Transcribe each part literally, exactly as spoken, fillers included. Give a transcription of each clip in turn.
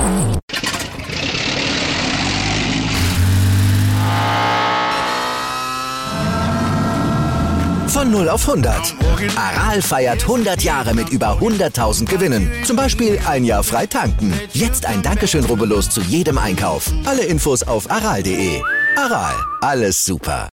Von null auf hundert. Aral feiert hundert Jahre mit über hunderttausend Gewinnen. Zum Beispiel ein Jahr frei tanken. Jetzt ein Dankeschön, rubbellos zu jedem Einkauf. Alle Infos auf aral punkt de. Aral, alles super.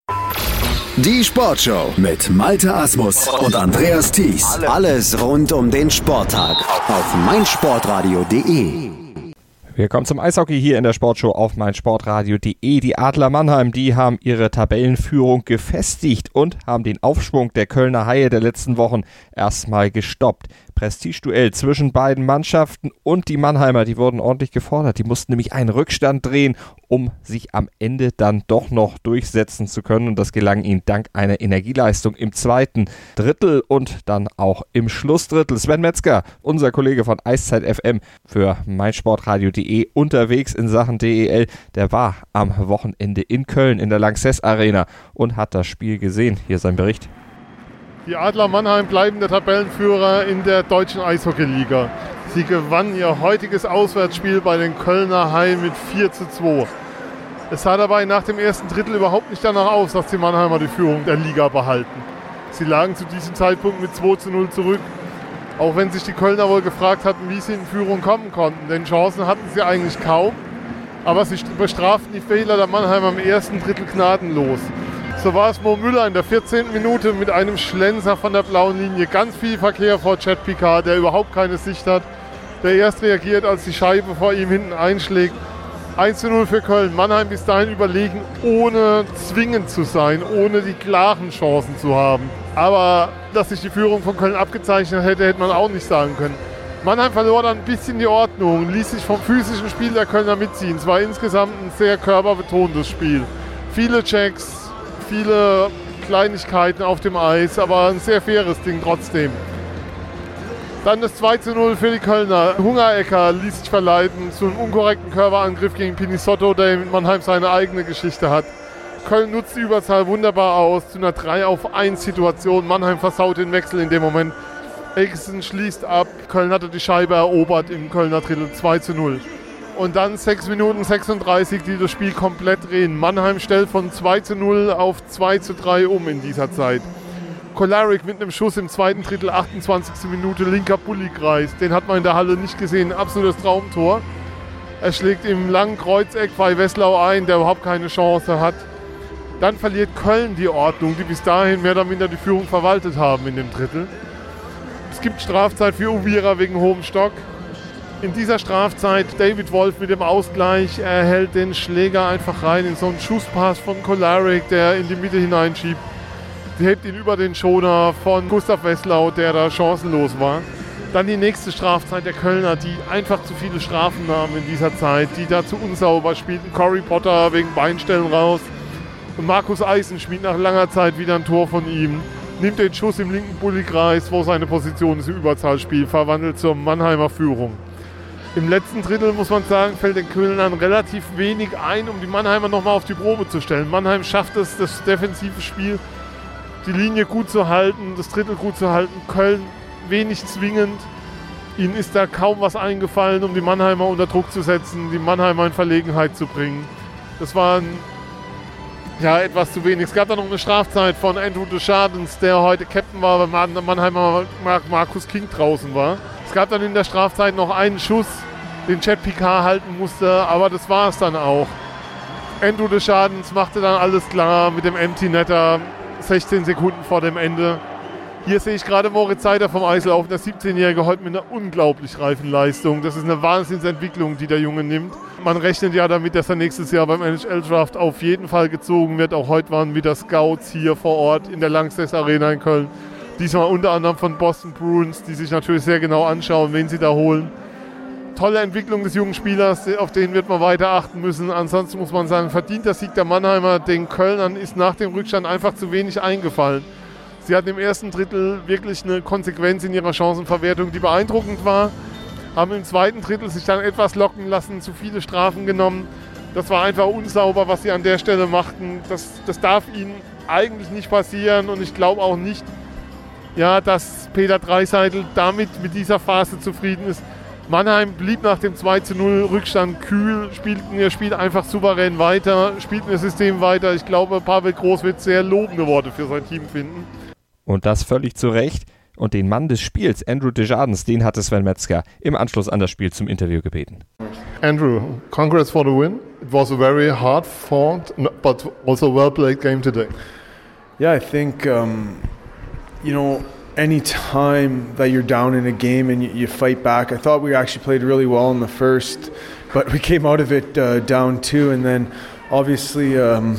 Die Sportshow mit Malte Asmus und Andreas Thies. Alles rund um den Sporttag auf meinsportradio punkt de. Willkommen zum Eishockey hier in der Sportshow auf meinsportradio punkt de. Die Adler Mannheim, die haben ihre Tabellenführung gefestigt und haben den Aufschwung der Kölner Haie der letzten Wochen erstmal gestoppt. Prestigeduell zwischen beiden Mannschaften und die Mannheimer, die wurden ordentlich gefordert. Die mussten nämlich einen Rückstand drehen, um sich am Ende dann doch noch durchsetzen zu können. Und das gelang ihnen dank einer Energieleistung im zweiten Drittel und dann auch im Schlussdrittel. Sven Metzger, unser Kollege von Eiszeit F M für meinsportradio punkt de unterwegs in Sachen D E L, der war am Wochenende in Köln in der Lanxess Arena und hat das Spiel gesehen. Hier sein Bericht. Die Adler Mannheim bleiben der Tabellenführer in der deutschen Eishockeyliga. Sie gewannen ihr heutiges Auswärtsspiel bei den Kölner Haien mit vier zu zwei. Es sah dabei nach dem ersten Drittel überhaupt nicht danach aus, dass die Mannheimer die Führung der Liga behalten. Sie lagen zu diesem Zeitpunkt mit zwei zu null zurück, auch wenn sich die Kölner wohl gefragt hatten, wie sie in Führung kommen konnten. Denn Chancen hatten sie eigentlich kaum, aber sie bestraften die Fehler der Mannheimer im ersten Drittel gnadenlos. So war es Mo Müller in der vierzehnten Minute mit einem Schlenzer von der blauen Linie. Ganz viel Verkehr vor Chad Picard, der überhaupt keine Sicht hat. Der erst reagiert, als die Scheibe vor ihm hinten einschlägt. eins zu null für Köln. Mannheim bis dahin überlegen, ohne zwingend zu sein, ohne die klaren Chancen zu haben. Aber dass sich die Führung von Köln abgezeichnet hätte, hätte man auch nicht sagen können. Mannheim verlor dann ein bisschen die Ordnung, ließ sich vom physischen Spiel der Kölner mitziehen. Es war insgesamt ein sehr körperbetontes Spiel. Viele Checks, viele Kleinigkeiten auf dem Eis, aber ein sehr faires Ding trotzdem. Dann das zwei zu null für die Kölner. Hungerecker ließ sich verleiten zu einem unkorrekten Körperangriff gegen Pinisotto, der mit Mannheim seine eigene Geschichte hat. Köln nutzt die Überzahl wunderbar aus, zu einer drei auf eins Situation. Mannheim versaut den Wechsel in dem Moment. Egson schließt ab. Köln hatte die Scheibe erobert im Kölner Drittel, zwei zu null. Und dann sechs Minuten sechsunddreißig, die das Spiel komplett drehen. Mannheim stellt von zwei zu null auf zwei zu drei um in dieser Zeit. Kolarek mit einem Schuss im zweiten Drittel, achtundzwanzigste Minute, linker Bulli-Kreis. Den hat man in der Halle nicht gesehen, ein absolutes Traumtor. Er schlägt im langen Kreuzeck bei Wesslau ein, der überhaupt keine Chance hat. Dann verliert Köln die Ordnung, die bis dahin mehr oder minder die Führung verwaltet haben in dem Drittel. Es gibt Strafzeit für Uvira wegen hohem Stock. In dieser Strafzeit David Wolf mit dem Ausgleich, er hält den Schläger einfach rein in so einen Schusspass von Kolarek, der in die Mitte hineinschiebt. Sie hebt ihn über den Schoner von Gustav Wesslau, der da chancenlos war. Dann die nächste Strafzeit der Kölner, die einfach zu viele Strafen nahmen in dieser Zeit, die da zu unsauber spielten. Corey Potter wegen Beinstellen raus. Und Markus Eisen spielt nach langer Zeit wieder ein Tor von ihm. Nimmt den Schuss im linken Bulli-Kreis, wo seine Position ist im Überzahlspiel, verwandelt zur Mannheimer Führung. Im letzten Drittel, muss man sagen, fällt den Kölnern relativ wenig ein, um die Mannheimer nochmal auf die Probe zu stellen. Mannheim schafft es, das defensive Spiel, die Linie gut zu halten, das Drittel gut zu halten. Köln wenig zwingend. Ihnen ist da kaum was eingefallen, um die Mannheimer unter Druck zu setzen, die Mannheimer in Verlegenheit zu bringen. Das war ein, ja, etwas zu wenig. Es gab dann noch eine Strafzeit von Andrew Deschardens, der heute Captain war, weil der Mannheimer Markus King draußen war. Es gab dann in der Strafzeit noch einen Schuss, den Chad Picard halten musste, aber das war es dann auch. Andrew Deschardens machte dann alles klar mit dem Empty Netter, sechzehn Sekunden vor dem Ende. Hier sehe ich gerade Moritz Seider vom Eis laufen, der siebzehnjährige, heute mit einer unglaublich reifen Leistung. Das ist eine Wahnsinnsentwicklung, die der Junge nimmt. Man rechnet ja damit, dass er nächstes Jahr beim N H L-Draft auf jeden Fall gezogen wird. Auch heute waren wieder Scouts hier vor Ort in der Lanxess Arena in Köln. Diesmal unter anderem von Boston Bruins, die sich natürlich sehr genau anschauen, wen sie da holen. Tolle Entwicklung des jungen Spielers, auf den wird man weiter achten müssen. Ansonsten muss man sagen, verdienter Sieg der Mannheimer. Den Kölnern ist nach dem Rückstand einfach zu wenig eingefallen. Sie hatten im ersten Drittel wirklich eine Konsequenz in ihrer Chancenverwertung, die beeindruckend war. Haben im zweiten Drittel sich dann etwas locken lassen, zu viele Strafen genommen. Das war einfach unsauber, was sie an der Stelle machten. Das, das darf ihnen eigentlich nicht passieren und ich glaube auch nicht, ja, dass Peter Draisaitl damit mit dieser Phase zufrieden ist. Mannheim blieb nach dem zwei zu null Rückstand kühl, spielten ihr Spiel einfach souverän weiter, spielten ihr System weiter. Ich glaube, Pavel Groß wird sehr lobende Worte für sein Team finden. Und das völlig zu Recht. Und den Mann des Spiels, Andrew Desjardins, den hatte Sven Metzger im Anschluss an das Spiel zum Interview gebeten. Andrew, congrats for the win. It was a very hard fought, but also well played game today. Yeah, I think, um, you know, any time that you're down in a game and you, you fight back, I thought we actually played really well in the first, but we came out of it uh, down two, and then obviously um,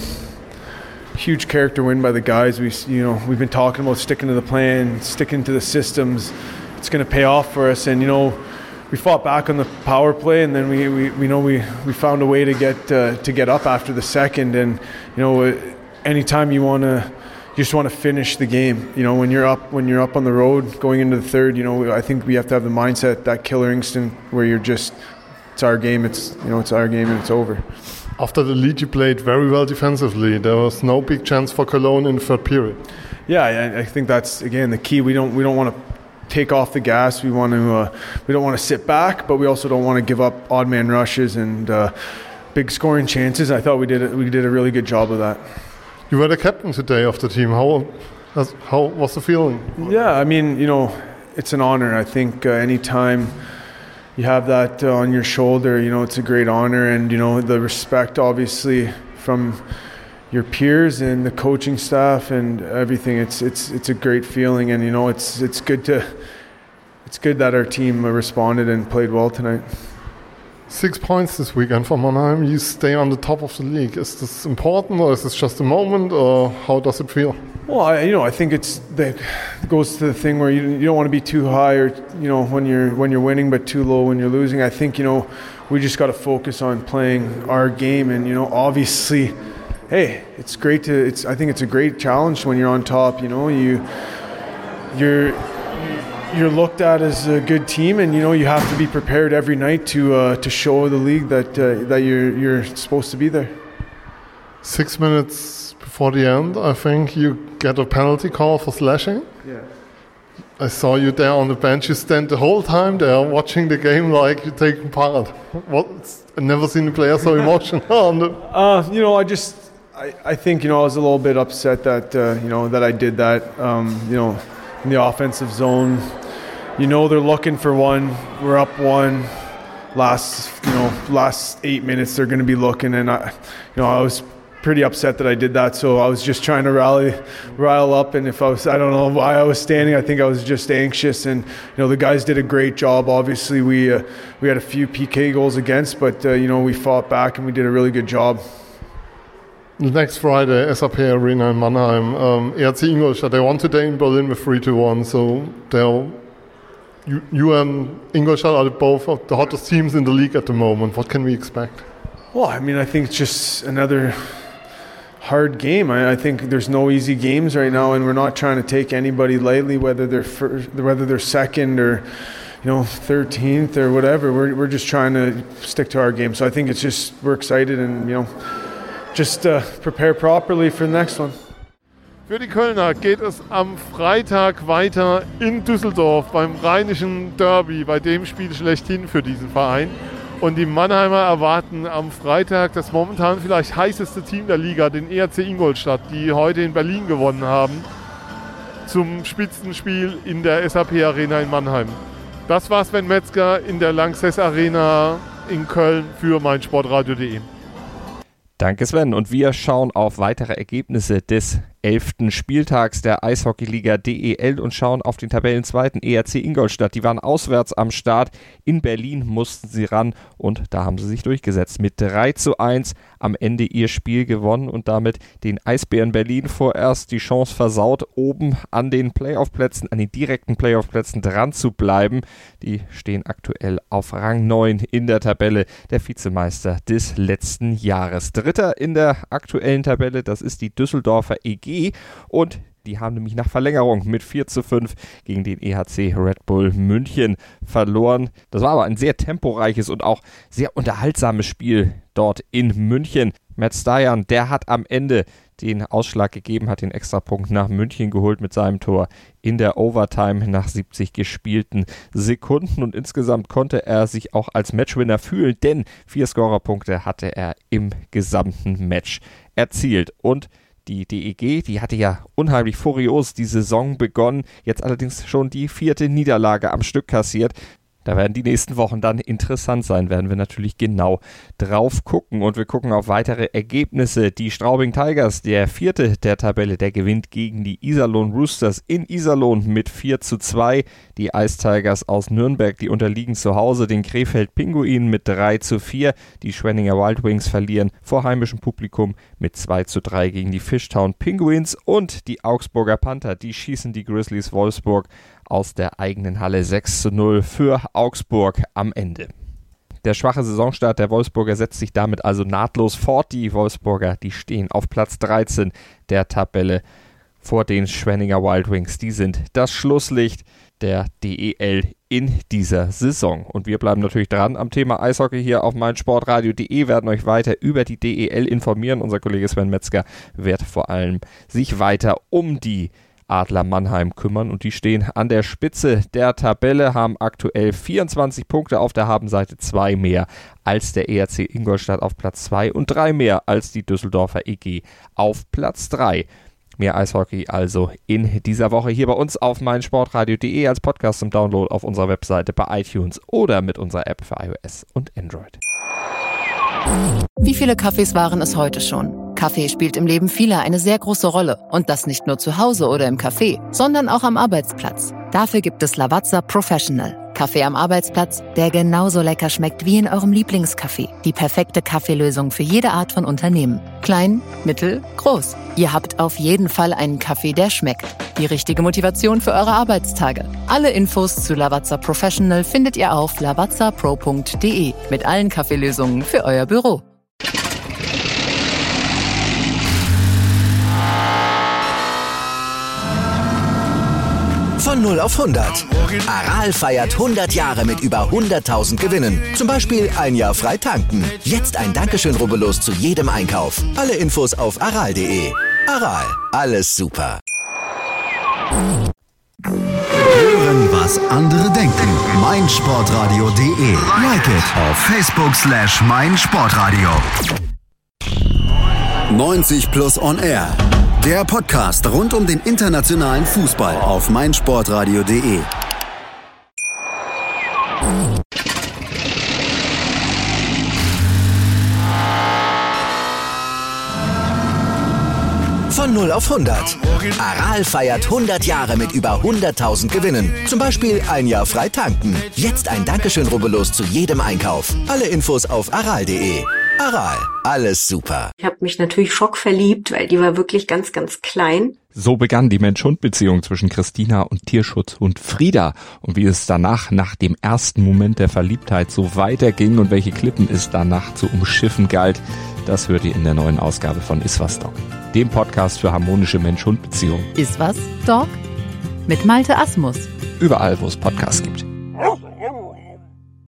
huge character win by the guys. We, you know, we've been talking about sticking to the plan, sticking to the systems. It's going to pay off for us, and you know, we fought back on the power play, and then we, we, we know we, we found a way to get uh, to get up after the second, and you know, anytime you want to. You just want to finish the game. You know, when you're up, when you're up on the road, going into the third. You know, I think we have to have the mindset, that killer instinct, where you're just, it's our game. It's you know, it's our game, and it's over. After the lead, you played very well defensively. There was no big chance for Cologne in the third period. Yeah, I, I think that's again the key. We don't we don't want to take off the gas. We want to uh, we don't want to sit back, but we also don't want to give up odd man rushes and uh, big scoring chances. I thought we did a, we did a really good job of that. You were the captain today of the team. How, how was the feeling? Yeah, I mean, you know, it's an honor. I think uh, anytime you have that uh, on your shoulder, you know, it's a great honor. And, you know, the respect, obviously, from your peers and the coaching staff and everything, it's it's it's a great feeling. And, you know, it's it's good to it's good that our team responded and played well tonight. Six points this weekend for Mannheim. You stay on the top of the league. Is this important, or is this just a moment, or how does it feel? Well, I, you know, I think it's that it goes to the thing where you you don't want to be too high, or you know, when you're when you're winning, but too low when you're losing. I think you know, we just got to focus on playing our game, and you know, obviously, hey, it's great to. It's I think it's a great challenge when you're on top. You know, you you're. You're looked at as a good team, and you know you have to be prepared every night to uh, to show the league that uh, that you're you're supposed to be there. Six minutes before the end, I think you get a penalty call for slashing. Yeah. I saw you there on the bench. You stand the whole time there watching the game like you're taking part. What? I've never seen a player so emotional. on the uh, you know, I just I, I think you know I was a little bit upset that uh, you know that I did that. Um, you know. In the offensive zone, you know they're looking for one. We're up one. Last, you know, last eight minutes they're going to be looking, and I, you know, I was pretty upset that I did that. So I was just trying to rally, rile up. And if I was, I don't know why I was standing. I think I was just anxious. And you know, the guys did a great job. Obviously, we uh, we had a few P K goals against, but uh, you know, we fought back and we did a really good job. Next Friday, S A P Arena in Mannheim, um, E R C Ingolstadt, they won today in Berlin with three to one, so they'll, you, you and Ingolstadt are both of the hottest teams in the league at the moment. What can we expect? Well, I mean, I think it's just another hard game. I, I think there's no easy games right now, and we're not trying to take anybody lightly, whether they're first, whether they're second or you know thirteenth or whatever. We're we're just trying to stick to our game. So I think it's just we're excited and you know. Just uh, prepare properly for the next one. Für die Kölner geht es am Freitag weiter in Düsseldorf beim Rheinischen Derby, bei dem Spiel schlechthin für diesen Verein. Und die Mannheimer erwarten am Freitag das momentan vielleicht heißeste Team der Liga, den E R C Ingolstadt, die heute in Berlin gewonnen haben, zum Spitzenspiel in der S A P Arena in Mannheim. Das war Sven Metzger in der Lanxess Arena in Köln für meinsportradio punkt de. Danke Sven, und wir schauen auf weitere Ergebnisse des elften Spieltags der Eishockeyliga D E L und schauen auf den Tabellenzweiten E R C Ingolstadt. Die waren auswärts am Start. In Berlin mussten sie ran und da haben sie sich durchgesetzt. Mit drei zu eins am Ende ihr Spiel gewonnen und damit den Eisbären Berlin vorerst die Chance versaut, oben an den Playoff-Plätzen, an den direkten Playoff-Plätzen dran zu bleiben. Die stehen aktuell auf Rang neun in der Tabelle, der Vizemeister des letzten Jahres. Dritter in der aktuellen Tabelle, das ist die Düsseldorfer E G. Und die haben nämlich nach Verlängerung mit vier zu fünf gegen den E H C Red Bull München verloren. Das war aber ein sehr temporeiches und auch sehr unterhaltsames Spiel dort in München. Matt Stajan, der hat am Ende den Ausschlag gegeben, hat den Extrapunkt nach München geholt mit seinem Tor in der Overtime nach siebzig gespielten Sekunden. Und insgesamt konnte er sich auch als Matchwinner fühlen, denn vier Scorerpunkte hatte er im gesamten Match erzielt. Und die D E G, die hatte ja unheimlich furios die Saison begonnen, jetzt allerdings schon die vierte Niederlage am Stück kassiert. Da werden die nächsten Wochen dann interessant sein, werden wir natürlich genau drauf gucken. Und wir gucken auf weitere Ergebnisse. Die Straubing Tigers, der vierte der Tabelle, der gewinnt gegen die Iserlohn Roosters in Iserlohn mit vier zu zwei. Die Ice Tigers aus Nürnberg, die unterliegen zu Hause den Krefeld Pinguinen mit drei zu vier. Die Schwenninger Wild Wings verlieren vor heimischem Publikum mit zwei zu drei gegen die Fishtown Penguins. Und die Augsburger Panther, die schießen die Grizzlies Wolfsburg aus der eigenen Halle sechs zu null für Augsburg am Ende. Der schwache Saisonstart der Wolfsburger setzt sich damit also nahtlos fort. Die Wolfsburger, die stehen auf Platz dreizehn der Tabelle vor den Schwenninger Wild Wings. Die sind das Schlusslicht der D E L in dieser Saison. Und wir bleiben natürlich dran am Thema Eishockey hier auf meinsportradio punkt de, werden euch weiter über die D E L informieren. Unser Kollege Sven Metzger wird vor allem sich weiter um die Adler Mannheim kümmern und die stehen an der Spitze der Tabelle, haben aktuell vierundzwanzig Punkte auf der Habenseite, zwei mehr als der E R C Ingolstadt auf Platz zwei und drei mehr als die Düsseldorfer E G auf Platz drei. Mehr Eishockey also in dieser Woche hier bei uns auf meinsportradio punkt de als Podcast zum Download auf unserer Webseite, bei iTunes oder mit unserer App für iOS und Android. Wie viele Kaffees waren es heute schon? Kaffee spielt im Leben vieler eine sehr große Rolle. Und das nicht nur zu Hause oder im Café, sondern auch am Arbeitsplatz. Dafür gibt es Lavazza Professional. Kaffee am Arbeitsplatz, der genauso lecker schmeckt wie in eurem Lieblingscafé. Die perfekte Kaffeelösung für jede Art von Unternehmen. Klein, mittel, groß. Ihr habt auf jeden Fall einen Kaffee, der schmeckt. Die richtige Motivation für eure Arbeitstage. Alle Infos zu Lavazza Professional findet ihr auf lavazza pro punkt de mit allen Kaffeelösungen für euer Büro. Von null auf hundert. Aral feiert hundert Jahre mit über hunderttausend Gewinnen. Zum Beispiel ein Jahr frei tanken. Jetzt ein Dankeschön, rubbellos zu jedem Einkauf. Alle Infos auf aral punkt de. Aral, alles super. Hören, was andere denken. meinsportradio punkt de. Like it auf Facebook slash meinsportradio. neunzig plus on air. Der Podcast rund um den internationalen Fußball auf meinsportradio punkt de. Von null auf hundert. Aral feiert hundert Jahre mit über hunderttausend Gewinnen. Zum Beispiel ein Jahr frei tanken. Jetzt ein Dankeschön, rubbellos zu jedem Einkauf. Alle Infos auf aral punkt de. Aral, alles super. Ich habe mich natürlich schockverliebt, weil die war wirklich ganz, ganz klein. So begann die Mensch-Hund-Beziehung zwischen Christina und Tierschutzhund Frieda. Und wie es danach, nach dem ersten Moment der Verliebtheit, so weiterging und welche Klippen es danach zu umschiffen galt, das hört ihr in der neuen Ausgabe von Iswas Dog, dem Podcast für harmonische Mensch-Hund-Beziehungen. Iswas Dog? Mit Malte Asmus. Überall, wo es Podcasts gibt.